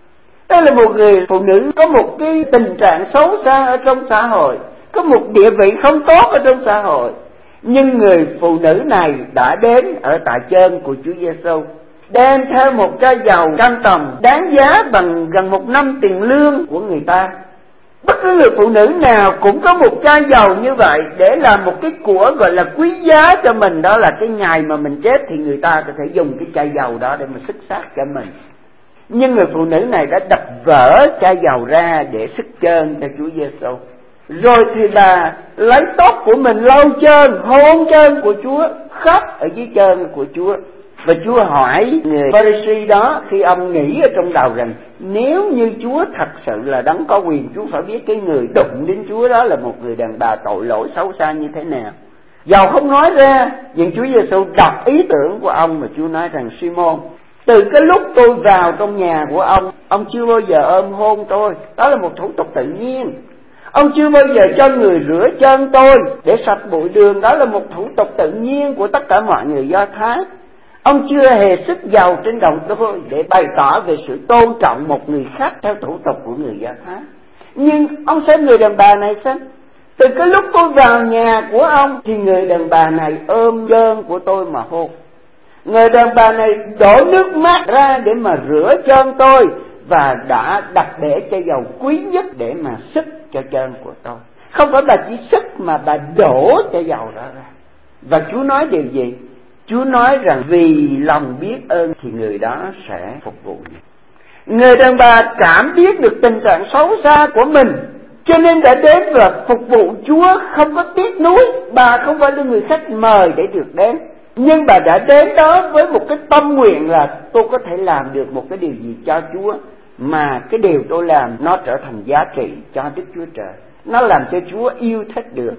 Đây là một người phụ nữ có một cái tình trạng xấu xa ở trong xã hội, có một địa vị không tốt ở trong xã hội. Nhưng người phụ nữ này đã đến ở tại chân của Chúa Giêsu, đem theo một chai dầu căng tầm đáng giá bằng gần một năm tiền lương của người ta. Bất cứ người phụ nữ nào cũng có một chai dầu như vậy để làm một cái của gọi là quý giá cho mình. Đó là cái ngày mà mình chết thì người ta có thể dùng cái chai dầu đó để mà xức xác cho mình. Nhưng người phụ nữ này đã đập vỡ chai dầu ra để xức chân cho Chúa Giêsu. Rồi thì bà lấy tóc của mình lau chân, hôn chân của Chúa, khóc ở dưới chân của Chúa. Và Chúa hỏi người Pha-ri-si đó khi ông nghĩ ở trong đầu rằng nếu như Chúa thật sự là đấng có quyền, Chúa phải biết cái người đụng đến Chúa đó là một người đàn bà tội lỗi xấu xa như thế nào. Dầu không nói ra, nhưng Chúa Giêsu đọc ý tưởng của ông và Chúa nói rằng Si-môn, từ cái lúc tôi vào trong nhà của ông, ông chưa bao giờ ôm hôn tôi. Đó là một thủ tục tự nhiên. Ông chưa bao giờ cho người rửa chân tôi để sạch bụi đường. Đó là một thủ tục tự nhiên của tất cả mọi người Do Thái. Ông chưa hề sức dầu trên đầu tôi để bày tỏ về sự tôn trọng một người khác theo thủ tục của người Do Thái. Nhưng ông xem người đàn bà này xem, từ cái lúc tôi vào nhà của ông thì người đàn bà này ôm chân của tôi mà hôn. Người đàn bà này đổ nước mắt ra để mà rửa chân tôi và đã đặt để chai dầu quý nhất để mà sức cho chân của tôi. Không phải bà chỉ sức mà bà đổ chai dầu đó ra. Và Chúa nói điều gì? Chúa nói rằng vì lòng biết ơn thì người đó sẽ phục vụ. Người đàn bà cảm biết được tình trạng xấu xa của mình, cho nên đã đến và phục vụ Chúa không có tiếc nuối. Bà không phải là người khách mời để được đến, nhưng bà đã đến đó với một cái tâm nguyện là tôi có thể làm được một cái điều gì cho Chúa, mà cái điều tôi làm nó trở thành giá trị cho Đức Chúa Trời. Nó làm cho Chúa yêu thích được.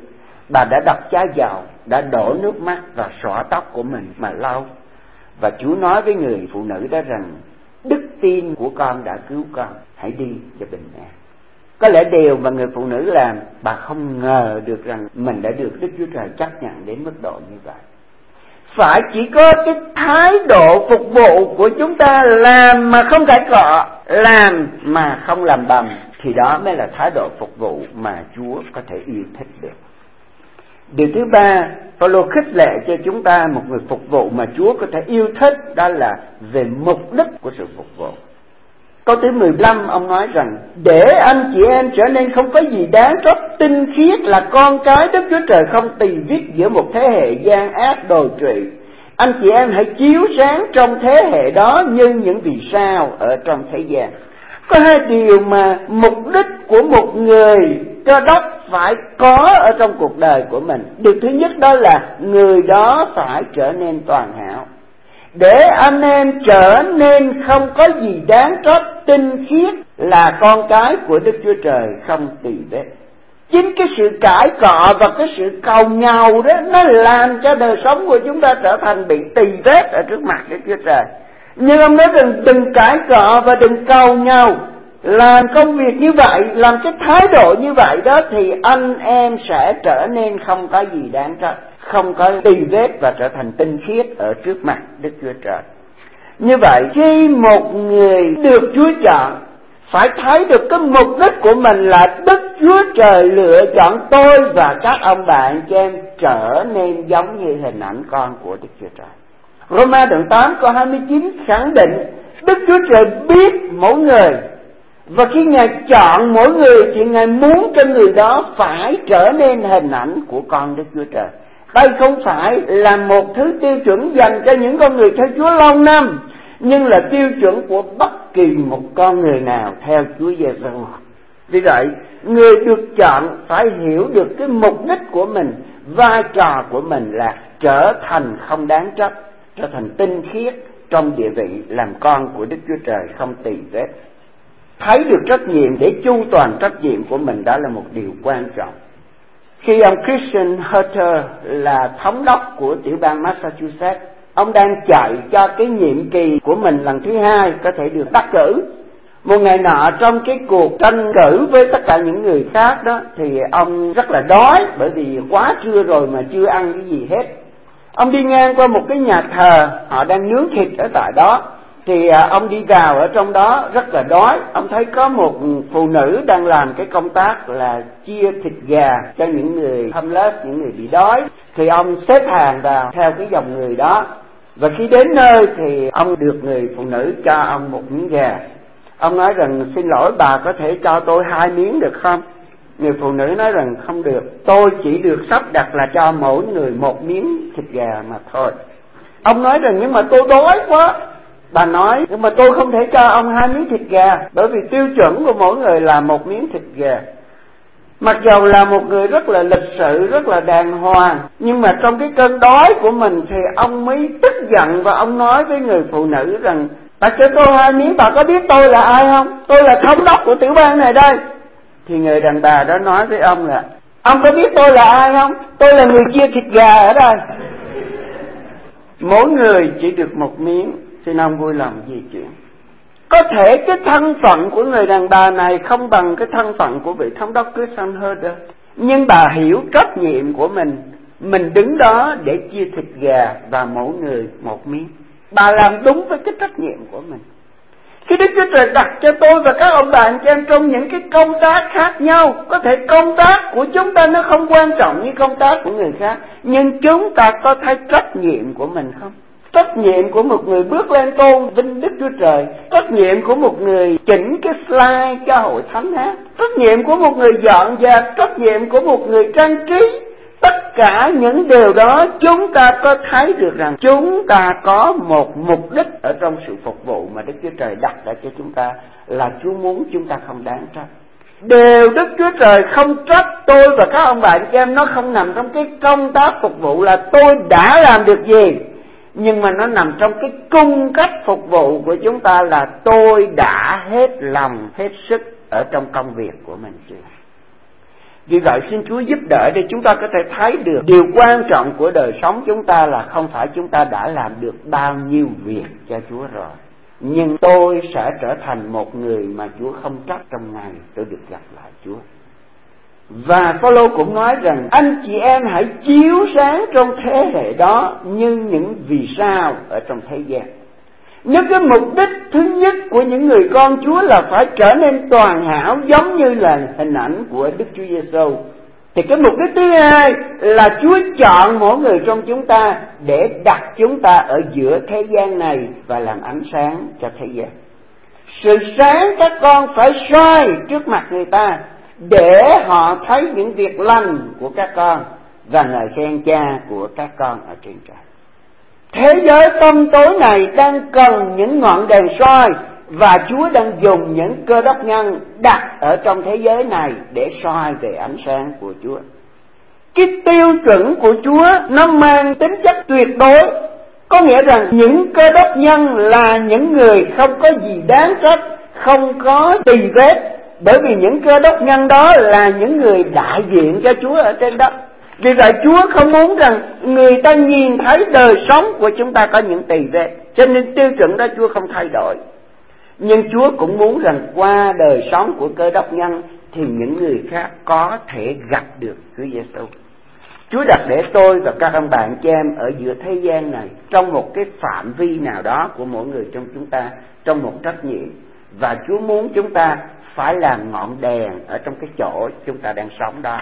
Bà đã đập chai dầu, đã đổ nước mắt và xõa tóc của mình mà lau. Và Chúa nói với người phụ nữ đó rằng, đức tin của con đã cứu con, hãy đi cho bình an. Có lẽ điều mà người phụ nữ làm, bà không ngờ được rằng mình đã được Đức Chúa Trời chấp nhận đến mức độ như vậy. Phải chỉ có cái thái độ phục vụ của chúng ta, làm mà không cãi cọ, làm mà không làm bầm, thì đó mới là thái độ phục vụ mà Chúa có thể yêu thích được. Điều thứ ba, Phaolô khích lệ cho chúng ta một người phục vụ mà Chúa có thể yêu thích, đó là về mục đích của sự phục vụ. Câu thứ mười lăm, ông nói rằng, để anh chị em trở nên không có gì đáng trách, tinh khiết, là con cái Đức Chúa Trời không tỳ vết giữa một thế hệ gian ác đồi trụy. Anh chị em hãy chiếu sáng trong thế hệ đó như những vì sao ở trong thế gian. Có hai điều mà mục đích của một người Cơ Đốc phải có ở trong cuộc đời của mình. Điều thứ nhất đó là người đó phải trở nên toàn hảo. Để anh em trở nên không có gì đáng trách, tinh khiết, là con cái của Đức Chúa Trời không tỳ vết. Chính cái sự cãi cọ và cái sự cầu nhau đó, nó làm cho đời sống của chúng ta trở thành bị tỳ vết ở trước mặt Đức Chúa Trời. Nhưng ông nói rằng đừng cãi cọ và đừng cầu nhau. Làm công việc như vậy, làm cái thái độ như vậy đó, thì anh em sẽ trở nên không có gì đáng trách, không có tỳ vết, và trở thành tinh khiết ở trước mặt Đức Chúa Trời. Như vậy, khi một người được Chúa chọn, phải thấy được cái mục đích của mình là Đức Chúa Trời lựa chọn tôi và các ông bạn cho em trở nên giống như hình ảnh con của Đức Chúa Trời. Roma đoạn tám câu hai mươi chín khẳng định Đức Chúa Trời biết mỗi người, và khi Ngài chọn mỗi người thì Ngài muốn cho người đó phải trở nên hình ảnh của con Đức Chúa Trời. Đây không phải là một thứ tiêu chuẩn dành cho những con người theo Chúa lâu năm, nhưng là tiêu chuẩn của bất kỳ một con người nào theo Chúa Giêsu. Vì vậy, người được chọn phải hiểu được cái mục đích của mình, vai trò của mình là trở thành không đáng trách, trở thành tinh khiết trong địa vị làm con của Đức Chúa Trời không tỳ vết. Thấy được trách nhiệm để chu toàn trách nhiệm của mình, đó là một điều quan trọng. Khi ông Christian Herter là thống đốc của tiểu bang Massachusetts, ông đang chạy cho cái nhiệm kỳ của mình lần thứ hai có thể được đắc cử. Một ngày nọ trong cái cuộc tranh cử với tất cả những người khác đó, thì ông rất là đói, bởi vì quá trưa rồi mà chưa ăn cái gì hết. Ông đi ngang qua một cái nhà thờ, họ đang nướng thịt ở tại đó. Thì ông đi vào ở trong đó rất là đói. Ông thấy có một phụ nữ đang làm cái công tác là chia thịt gà cho những người homeless, những người bị đói. Thì ông xếp hàng vào theo cái dòng người đó. Và khi đến nơi thì ông được người phụ nữ cho ông một miếng gà. Ông nói rằng, xin lỗi bà, có thể cho tôi hai miếng được không? Người phụ nữ nói rằng không được, tôi chỉ được sắp đặt là cho mỗi người một miếng thịt gà mà thôi. Ông nói rằng, nhưng mà tôi đói quá. Bà nói, nhưng mà tôi không thể cho ông hai miếng thịt gà, bởi vì tiêu chuẩn của mỗi người là một miếng thịt gà. Mặc dầu là một người rất là lịch sự, rất là đàng hoàng, nhưng mà trong cái cơn đói của mình thì ông mới tức giận, và ông nói với người phụ nữ rằng, bà cho tôi hai miếng, bà có biết tôi là ai không? Tôi là thống đốc của tiểu bang này đây. Thì người đàn bà đó nói với ông là, ông có biết tôi là ai không? Tôi là người chia thịt gà ở đây. Mỗi người chỉ được một miếng. Xin ông vui lòng di chuyển. Có thể cái thân phận của người đàn bà này không bằng cái thân phận của vị thống đốc Christian Herter, nhưng bà hiểu trách nhiệm của mình. Mình đứng đó để chia thịt gà và mỗi người một miếng. Bà làm đúng với cái trách nhiệm của mình. Khi Đức Chúa Trời đặt cho tôi và các ông bạn cho em trong những cái công tác khác nhau, có thể công tác của chúng ta nó không quan trọng như công tác của người khác, nhưng chúng ta có thấy trách nhiệm của mình không? Trách nhiệm của một người bước lên tôn vinh Đức Chúa Trời, trách nhiệm của một người chỉnh cái slide cho hội thánh hát, trách nhiệm của một người dọn dẹp, trách nhiệm của một người trang trí. Tất cả những điều đó chúng ta có thấy được rằng chúng ta có một mục đích ở trong sự phục vụ mà Đức Chúa Trời đặt ra cho chúng ta, là Chúa muốn chúng ta không đáng trách. Điều Đức Chúa Trời không trách tôi và các ông bạn cho em, nó không nằm trong cái công tác phục vụ là tôi đã làm được gì, nhưng mà nó nằm trong cái cung cách phục vụ của chúng ta là tôi đã hết lòng, hết sức ở trong công việc của mình chưa. Vì vậy xin Chúa giúp đỡ để chúng ta có thể thấy được điều quan trọng của đời sống chúng ta là không phải chúng ta đã làm được bao nhiêu việc cho Chúa rồi, nhưng tôi sẽ trở thành một người mà Chúa không trách trong ngày tôi được gặp lại Chúa. Và Phaolô cũng nói rằng anh chị em hãy chiếu sáng trong thế hệ đó như những vì sao ở trong thế gian. Nếu cái mục đích thứ nhất của những người con Chúa là phải trở nên toàn hảo giống như là hình ảnh của Đức Chúa Giêsu, thì cái mục đích thứ hai là Chúa chọn mỗi người trong chúng ta để đặt chúng ta ở giữa thế gian này và làm ánh sáng cho thế gian. Sự sáng các con phải soi trước mặt người ta để họ thấy những việc lành của các con và ngợi khen Cha của các con ở trên trời. Thế giới tăm tối này đang cần những ngọn đèn soi, và Chúa đang dùng những cơ đốc nhân đặt ở trong thế giới này để soi về ánh sáng của Chúa. Cái tiêu chuẩn của Chúa nó mang tính chất tuyệt đối, có nghĩa rằng những cơ đốc nhân là những người không có gì đáng trách, không có tì vết, bởi vì những cơ đốc nhân đó là những người đại diện cho Chúa ở trên đất. Vì vậy Chúa không muốn rằng người ta nhìn thấy đời sống của chúng ta có những tì vết, cho nên tiêu chuẩn đó Chúa không thay đổi. Nhưng Chúa cũng muốn rằng qua đời sống của cơ đốc nhân thì những người khác có thể gặp được Chúa Giêsu. Chúa đặt để tôi và các ông bạn chị em ở giữa thế gian này trong một cái phạm vi nào đó của mỗi người trong chúng ta, trong một trách nhiệm, và Chúa muốn chúng ta phải làm ngọn đèn ở trong cái chỗ chúng ta đang sống đó.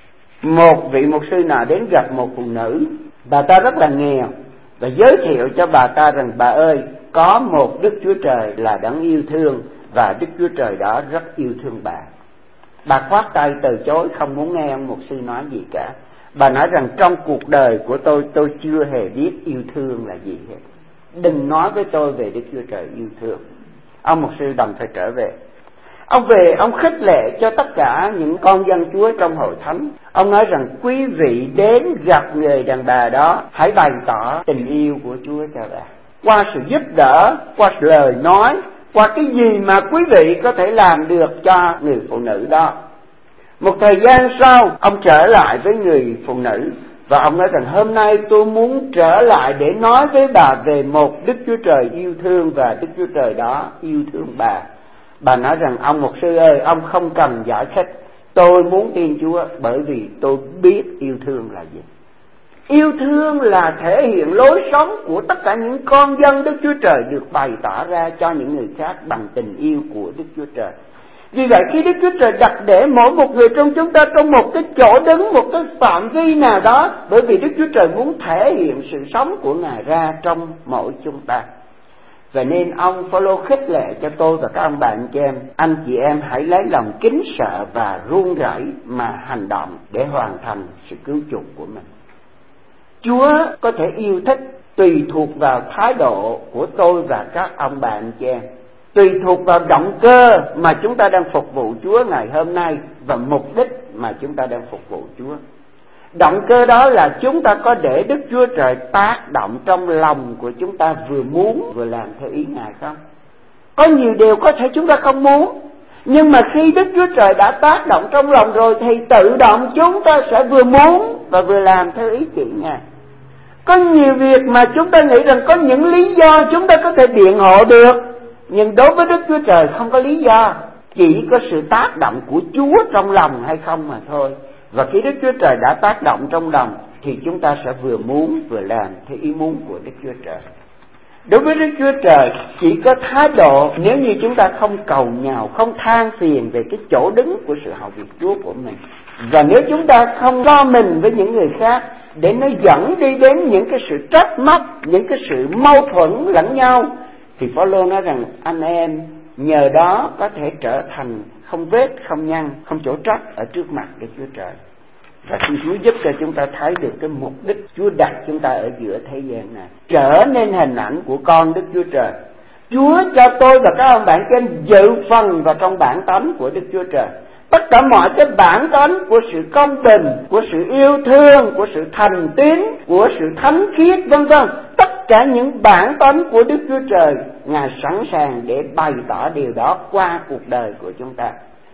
Một vị mục sư nào đến gặp một phụ nữ, bà ta rất là nghèo, và giới thiệu cho bà ta rằng bà ơi, có một Đức Chúa Trời là đấng yêu thương, và Đức Chúa Trời đó rất yêu thương bà. Bà khoát tay từ chối, không muốn nghe ông mục sư nói gì cả. Bà nói rằng trong cuộc đời của tôi, tôi chưa hề biết yêu thương là gì hết. Đừng nói với tôi về Đức Chúa Trời yêu thương. Ông mục sư đành phải trở về. Ông về, ông khích lệ cho tất cả những con dân Chúa trong hội thánh. Ông nói rằng quý vị đến gặp người đàn bà đó, hãy bày tỏ tình yêu của Chúa cho bà, qua sự giúp đỡ, qua lời nói, qua cái gì mà quý vị có thể làm được cho người phụ nữ đó. Một thời gian sau, ông trở lại với người phụ nữ, và ông nói rằng hôm nay tôi muốn trở lại để nói với bà về một Đức Chúa Trời yêu thương, và Đức Chúa Trời đó yêu thương bà. Bà nói rằng ông mục sư ơi, ông không cần giải thích, tôi muốn tin Chúa bởi vì tôi biết yêu thương là gì. Yêu thương là thể hiện lối sống của tất cả những con dân Đức Chúa Trời được bày tỏ ra cho những người khác bằng tình yêu của Đức Chúa Trời. Vì vậy khi Đức Chúa Trời đặt để mỗi một người trong chúng ta trong một cái chỗ đứng, một cái phạm vi nào đó, bởi vì Đức Chúa Trời muốn thể hiện sự sống của Ngài ra trong mỗi chúng ta. Vậy nên ông Phaolô khích lệ cho tôi và các ông bạn chị em, anh chị em hãy lấy lòng kính sợ và run rẩy mà hành động để hoàn thành sự cứu chuộc của mình. Chúa có thể yêu thích tùy thuộc vào thái độ của tôi và các ông bạn chị em, tùy thuộc vào động cơ mà chúng ta đang phục vụ Chúa ngày hôm nay và mục đích mà chúng ta đang phục vụ Chúa. Động cơ đó là chúng ta có để Đức Chúa Trời tác động trong lòng của chúng ta vừa muốn vừa làm theo ý Ngài không? Có nhiều điều có thể chúng ta không muốn, nhưng mà khi Đức Chúa Trời đã tác động trong lòng rồi thì tự động chúng ta sẽ vừa muốn và vừa làm theo ý chỉ Ngài. Có nhiều việc mà chúng ta nghĩ rằng có những lý do chúng ta có thể biện hộ được, nhưng đối với Đức Chúa Trời không có lý do, chỉ có sự tác động của Chúa trong lòng hay không mà thôi. Và khi Đức Chúa Trời đã tác động trong lòng thì chúng ta sẽ vừa muốn vừa làm theo ý muốn của Đức Chúa Trời. Đối với Đức Chúa Trời chỉ có thái độ nếu như chúng ta không cầu nhào, không than phiền về cái chỗ đứng của sự hầu việc Chúa của mình. Và nếu chúng ta không lo mình với những người khác để nó dẫn đi đến những cái sự trách móc, những cái sự mâu thuẫn lẫn nhau, thì Phaolô nói rằng anh em nhờ đó có thể trở thành không vết, không nhăn, không chỗ trách ở trước mặt Đức Chúa Trời. Và xin Chúa giúp cho chúng ta thấy được cái mục đích Chúa đặt chúng ta ở giữa thế gian này, trở nên hình ảnh của con Đức Chúa Trời. Chúa cho tôi và các ông bạn trên dự phần vào trong bản tánh của Đức Chúa Trời. Tất cả mọi cái bản tánh của sự công bình, của sự yêu thương, của sự thành tín, của sự thánh khiết vân vân, tất cả những bản tánh của Đức Chúa Trời, Ngài sẵn sàng để bày tỏ điều đó qua cuộc đời của chúng ta.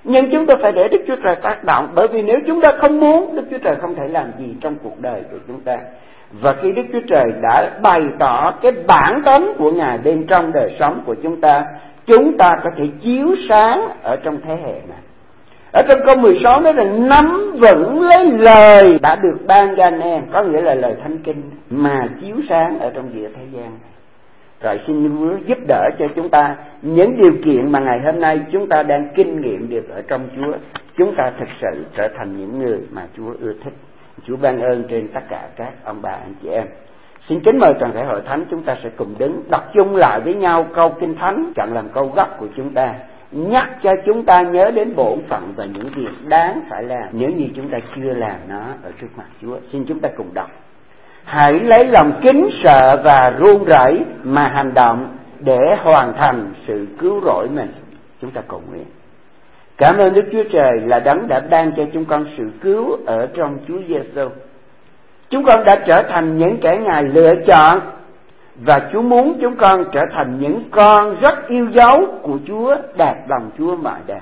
Nhưng chúng ta phải để Đức Chúa Trời tác động, bởi vì nếu chúng ta không muốn, Đức Chúa Trời không thể làm gì trong cuộc đời của chúng ta. Và khi Đức Chúa Trời đã bày tỏ cái bản tánh của Ngài bên trong đời sống của chúng ta, chúng ta có thể chiếu sáng ở trong thế hệ này. Ở trong câu mười sáu nói rằng nắm vững lấy lời đã được ban cho anh em, có nghĩa là lời Thánh Kinh mà chiếu sáng ở trong giữa thế gian này. Rồi xin Chúa giúp đỡ cho chúng ta những điều kiện mà ngày hôm nay chúng ta đang kinh nghiệm được ở trong Chúa, chúng ta thực sự trở thành những người mà Chúa ưa thích. Chúa ban ơn trên tất cả các ông bà anh chị em. Xin kính mời toàn thể hội thánh, chúng ta sẽ cùng đứng đọc chung lại với nhau câu Kinh Thánh chọn làm câu gốc của chúng ta, nhắc cho chúng ta nhớ đến bổn phận và những việc đáng phải làm nếu như chúng ta chưa làm nó ở trước mặt Chúa. Xin chúng ta cùng đọc. Hãy lấy lòng kính sợ và run rẩy mà hành động để hoàn thành sự cứu rỗi mình. Chúng ta cầu nguyện. Cảm ơn Đức Chúa Trời là Đấng đã ban cho chúng con sự cứu ở trong Chúa Giêsu. Chúng con đã trở thành những kẻ Ngài lựa chọn, và Chúa muốn chúng con trở thành những con rất yêu dấu của Chúa, đạt lòng Chúa mọi đà.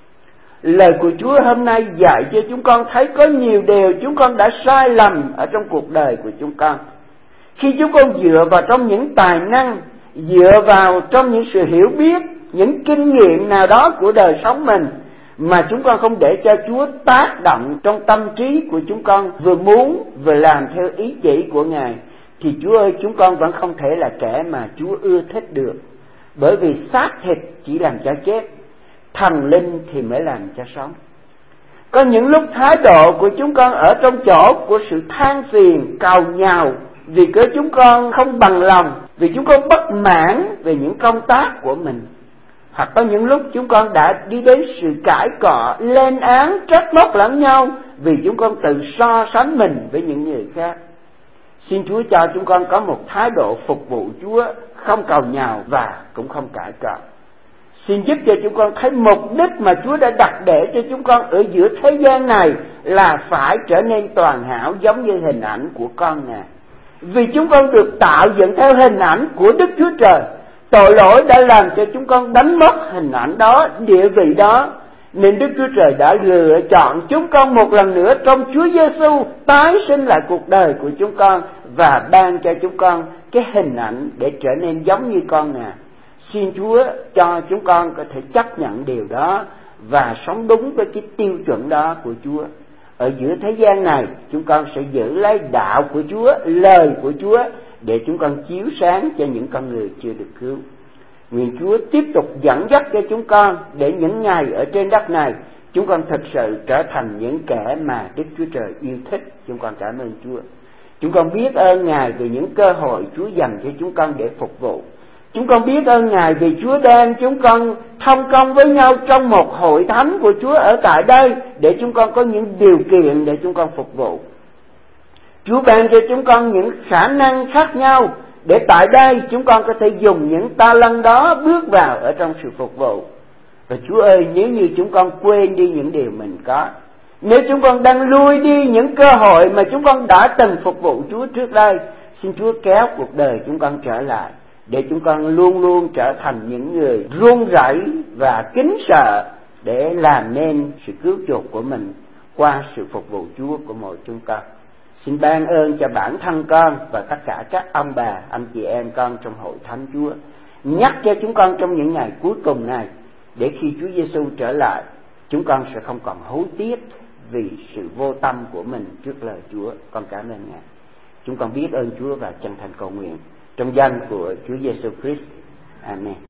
Lời của Chúa hôm nay dạy cho chúng con thấy có nhiều điều chúng con đã sai lầm ở trong cuộc đời của chúng con. Khi chúng con dựa vào trong những tài năng, dựa vào trong những sự hiểu biết, những kinh nghiệm nào đó của đời sống mình, mà chúng con không để cho Chúa tác động trong tâm trí của chúng con, vừa muốn vừa làm theo ý chỉ của Ngài, thì Chúa ơi, chúng con vẫn không thể là kẻ mà Chúa ưa thích được. Bởi vì xác thịt chỉ làm cho chết, thần linh thì mới làm cho sống. Có những lúc thái độ của chúng con ở trong chỗ của sự than phiền, càu nhàu, vì cớ chúng con không bằng lòng, vì chúng con bất mãn về những công tác của mình. Hoặc có những lúc chúng con đã đi đến sự cãi cọ, lên án, trách móc lẫn nhau, vì chúng con tự so sánh mình với những người khác. Xin Chúa cho chúng con có một thái độ phục vụ Chúa, không càu nhàu và cũng không cãi cọ. Xin giúp cho chúng con thấy mục đích mà Chúa đã đặt để cho chúng con ở giữa thế gian này là phải trở nên toàn hảo giống như hình ảnh của con Ngài. Vì chúng con được tạo dựng theo hình ảnh của Đức Chúa Trời. Tội lỗi đã làm cho chúng con đánh mất hình ảnh đó, địa vị đó, nên Đức Chúa Trời đã lựa chọn chúng con một lần nữa trong Chúa Giêsu, tái sinh lại cuộc đời của chúng con và ban cho chúng con cái hình ảnh để trở nên giống như con Ngài. Xin Chúa cho chúng con có thể chấp nhận điều đó và sống đúng với cái tiêu chuẩn đó của Chúa. Ở giữa thế gian này, chúng con sẽ giữ lấy đạo của Chúa, lời của Chúa, để chúng con chiếu sáng cho những con người chưa được cứu. Nguyện Chúa tiếp tục dẫn dắt cho chúng con để những ngày ở trên đất này, chúng con thực sự trở thành những kẻ mà Đức Chúa Trời yêu thích. Chúng con cảm ơn Chúa. Chúng con biết ơn Ngài vì những cơ hội Chúa dành cho chúng con để phục vụ. Chúng con biết ơn Ngài vì Chúa đem chúng con thông công với nhau trong một hội thánh của Chúa ở tại đây, để chúng con có những điều kiện để chúng con phục vụ. Chúa ban cho chúng con những khả năng khác nhau, để tại đây chúng con có thể dùng những ta lăng đó bước vào ở trong sự phục vụ. Và Chúa ơi, nếu như chúng con quên đi những điều mình có, nếu chúng con đang lui đi những cơ hội mà chúng con đã từng phục vụ Chúa trước đây, xin Chúa kéo cuộc đời chúng con trở lại, để chúng con luôn luôn trở thành những người run rẩy và kính sợ, để làm nên sự cứu chuộc của mình qua sự phục vụ Chúa của mỗi chúng con. Xin ban ơn cho bản thân con và tất cả các ông bà, anh chị em con trong hội thánh Chúa. Nhắc cho chúng con trong những ngày cuối cùng này, để khi Chúa Giêsu trở lại, chúng con sẽ không còn hối tiếc vì sự vô tâm của mình trước lời Chúa. Con cảm ơn Ngài. Chúng con biết ơn Chúa và chân thành cầu nguyện trong danh của Chúa Giêsu Christ. Amen.